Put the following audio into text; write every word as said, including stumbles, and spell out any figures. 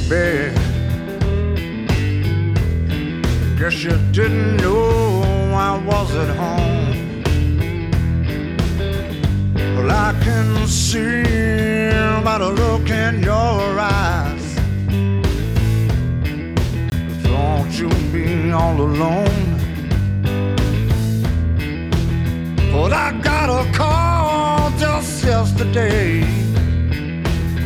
baby. Guess you didn't know I was at home. Well, I can see by the look in your eyes. Don't you be all alone. But I got a call just yesterday